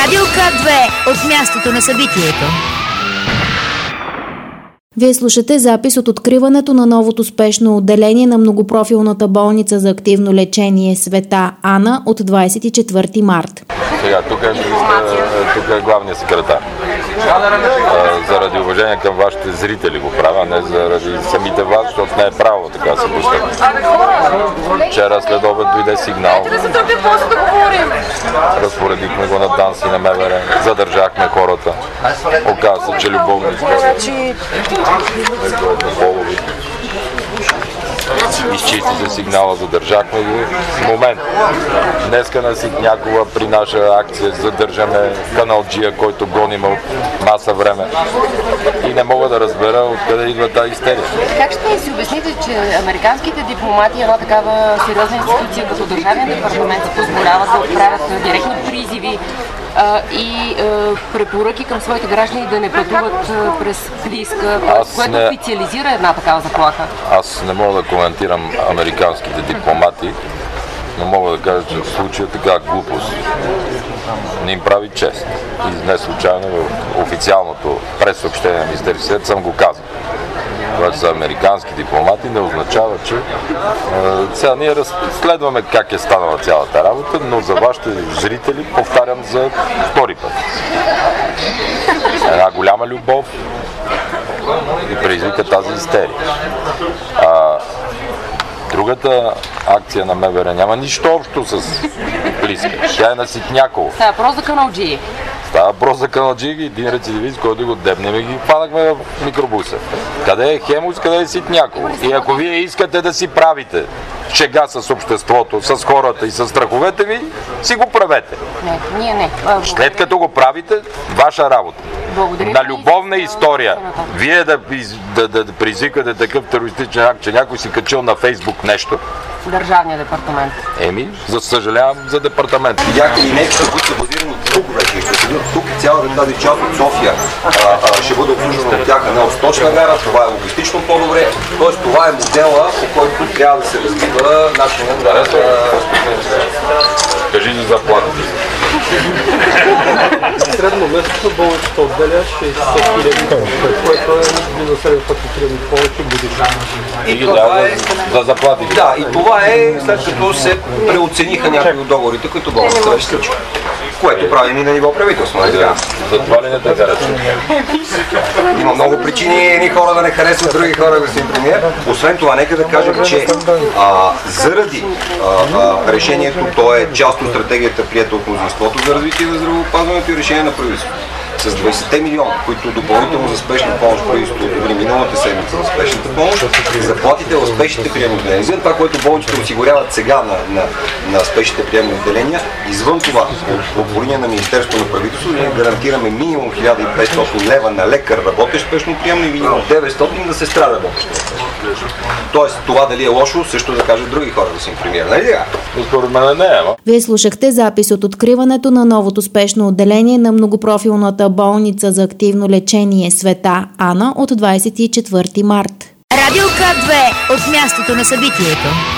Радио К2 от мястото на събитието. Вие слушате запис от откриването на новото спешно отделение на многопрофилната болница за активно лечение Света Ана от 24 март. Сега, тук е главният секретар. Заради уважение към вашите зрители го правя, не заради самите вас, защото не е право така се постъпва. Вчера след обед дойде сигнал. Разпоредихме го на ДАНС и на МВР. Задържахме хората. Оказа се, че любовно изказване. Изчисти се сигнала, задържахме го. Момент. Днеска на Ситнякова при наша акция задържаме каналджия, който гоним от маса време. И не мога да разбера откъде идва тази истерия. Как ще си обясните, че американските дипломати, една такава сериозна институция като Държавен департамент се позволяват да отправят директни призиви и препоръки към своите граждани да не пътуват през Близка, което официализира една такава заплаха? Аз не мога да коментирам американските дипломати, но мога да кажа, че в случая така глупост не им прави чест. И не случайно в официалното прес-съобщение на Министерския съвет съм го казал. Това са американски дипломати, не означава, че сега ние разследваме как е станала цялата работа, но за вашите зрители повтарям за втори път. Една голяма любов и предизвика тази истерия. Другата акция на МВР няма нищо общо с Близка. Тя е на Ситняково. Става въпрос за каналджии. Става въпрос за каналджии и един рецидивист, който го дебнем и ги хванахме в микробуса. Къде е Хемус, къде е Ситняково? И ако вие искате да си правите шега с обществото, с хората и с страховете ви, си го правете. Не, ние не. След като го правите, ваша работа. Благодаря. На любовна история, вие да призвикате такъв терористичен акт, че някой си качил на Фейсбук нещо. Държавния департамент. За съжалявам за департамент. Видяхте ли нещо, които са базирани тук вече? Ще седят тук цялата тази част от София ще бъде обслужвана от тях на Сточна гара, това е логистично по-добре. Тоест това е модела, по който трябва да се развива начинът на Кажи за заплатите. Средно месечно болницата отделя 60 000, което е минус 700 000 повече годишно. И това е за заплатите. Да, и това е след като се преоцениха някои от договорите, които болницата вече сключи. Което правим и на ниво правителство. За това ли не те харесва? Има много причини едни хора да не харесват други хора, господин премиер. Освен това, нека да кажем, че заради решението, то е част от стратегията, приета от мнозинството за развитие на здравеопазването и решение на правителството. С 20 милиона, които допълнително за спешна помощ правителството одобри миналата седмица за спешната помощ, заплатите в спешните приемни отделения, това, което болниците осигуряват сега на спешните приемни отделения, извън това, по линия на Министерството на правителството, ние гарантираме минимум 1500 лева на лекар работещ спешно приемно и минимум 900 на сестра работеща. Тоест, това дали е лошо, също да кажат други хора, да си им премиер. Нали така? Според мен не е, Вие слушахте запис от откриването на новото спешно отделение на многопрофилната болница за активно лечение Света Ана от 24 март. Радио К2 от мястото на събитието.